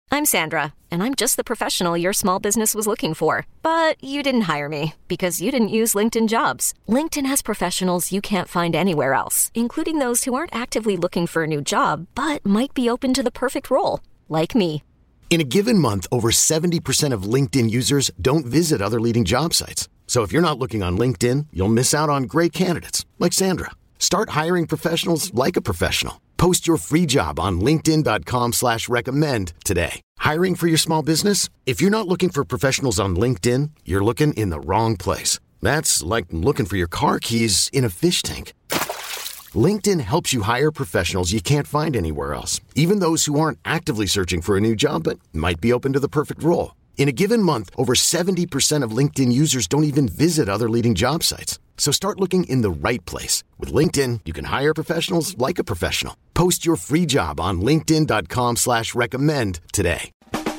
I'm Sandra, and I'm just the professional your small business was looking for. But you didn't hire me because you didn't use LinkedIn Jobs. LinkedIn has professionals you can't find anywhere else, including those who aren't actively looking for a new job, but might be open to the perfect role, like me. In a given month, over 70% of LinkedIn users don't visit other leading job sites. So if you're not looking on LinkedIn, you'll miss out on great candidates like Sandra. Start hiring professionals like a professional. Post your free job on linkedin.com/recommend today. Hiring for your small business? If you're not looking for professionals on LinkedIn, you're looking in the wrong place. That's like looking for your car keys in a fish tank. LinkedIn helps you hire professionals you can't find anywhere else, even those who aren't actively searching for a new job but might be open to the perfect role. In a given month, over 70% of LinkedIn users don't even visit other leading job sites. So start looking in the right place. With LinkedIn, you can hire professionals like a professional. Post your free job on linkedin.com/recommend today.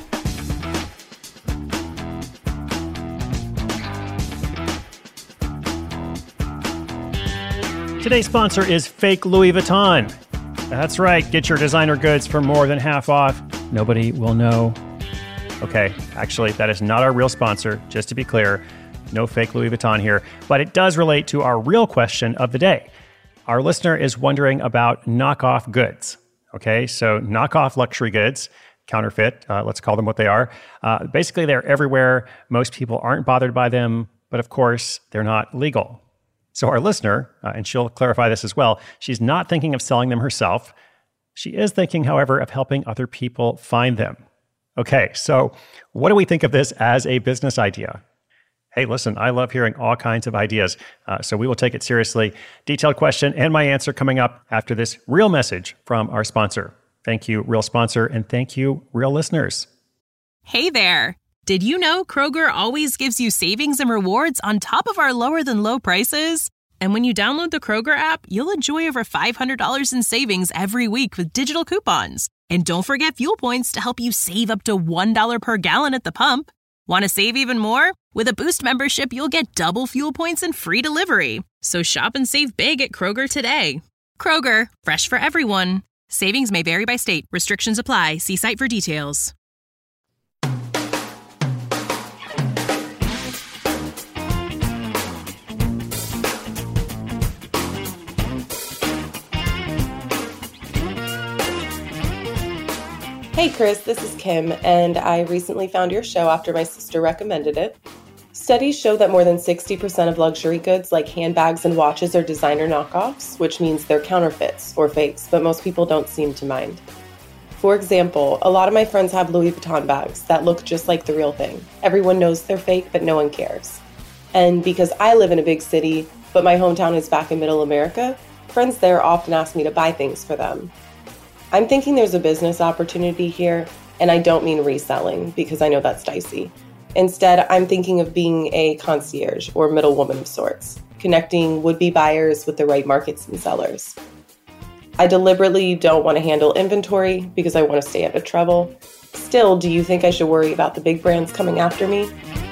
Today's sponsor is Fake Louis Vuitton. That's right. Get your designer goods for more than half off. Nobody will know. Okay, actually, that is not our real sponsor, just to be clear. No fake Louis Vuitton here, but it does relate to our real question of the day. Our listener is wondering about knockoff goods. Okay, so knockoff luxury goods, counterfeit, let's call them what they are. Basically, they're everywhere. Most people aren't bothered by them, but of course, they're not legal. So our listener, and she'll clarify this as well, she's not thinking of selling them herself. She is thinking, however, of helping other people find them. Okay, so what do we think of this as a business idea? Hey, listen, I love hearing all kinds of ideas, so we will take it seriously. Detailed question and my answer coming up after this real message from our sponsor. Thank you, real sponsor, and thank you, real listeners. Hey there. Did you know Kroger always gives you savings and rewards on top of our lower-than-low prices? And when you download the Kroger app, you'll enjoy over $500 in savings every week with digital coupons. And don't forget fuel points to help you save up to $1 per gallon at the pump. Want to save even more? With a Boost membership, you'll get double fuel points and free delivery. So shop and save big at Kroger today. Kroger, fresh for everyone. Savings may vary by state. Restrictions apply. See site for details. Hey Chris, this is Kim, and I recently found your show after my sister recommended it. Studies show that more than 60% of luxury goods like handbags and watches are designer knockoffs, which means they're counterfeits or fakes, but most people don't seem to mind. For example, a lot of my friends have Louis Vuitton bags that look just like the real thing. Everyone knows they're fake, but no one cares. And because I live in a big city, but my hometown is back in Middle America, friends there often ask me to buy things for them. I'm thinking there's a business opportunity here, and I don't mean reselling because I know that's dicey. Instead, I'm thinking of being a concierge or middlewoman of sorts, connecting would-be buyers with the right markets and sellers. I deliberately don't want to handle inventory because I want to stay out of trouble. Still, do you think I should worry about the big brands coming after me?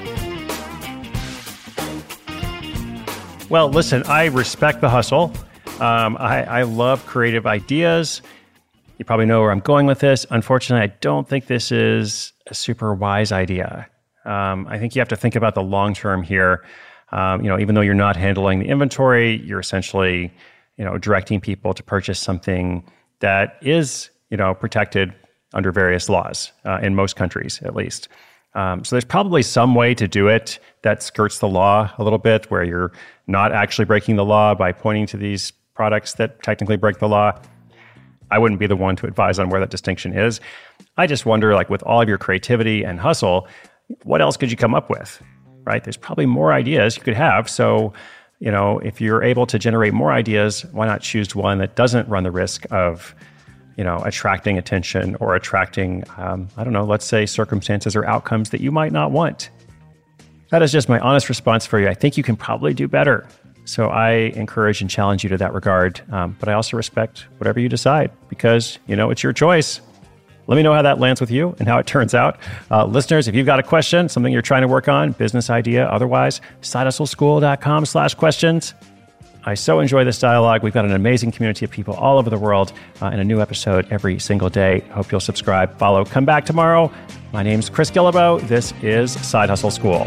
Well, listen, I respect the hustle. I love creative ideas. You probably know where I'm going with this. Unfortunately, I don't think this is a super wise idea. I think you have to think about the long term here. Even though you're not handling the inventory, you're essentially, directing people to purchase something that is, protected under various laws in most countries, at least. So there's probably some way to do it that skirts the law a little bit, where you're not actually breaking the law by pointing to these products that technically break the law. I wouldn't be the one to advise on where that distinction is. I just wonder, with all of your creativity and hustle, what else could you come up with, right? There's probably more ideas you could have. So, if you're able to generate more ideas, why not choose one that doesn't run the risk of, attracting attention or attracting, let's say circumstances or outcomes that you might not want. That is just my honest response for you. I think you can probably do better. So I encourage and challenge you to that regard. But I also respect whatever you decide because, it's your choice. Let me know how that lands with you and how it turns out. Listeners, if you've got a question, something you're trying to work on, business idea, otherwise, sidehustleschool.com/questions. I so enjoy this dialogue. We've got an amazing community of people all over the world, and a new episode every single day. Hope you'll subscribe, follow, come back tomorrow. My name's Chris Guillebeau. This is Side Hustle School.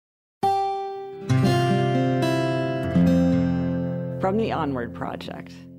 From the Onward Project.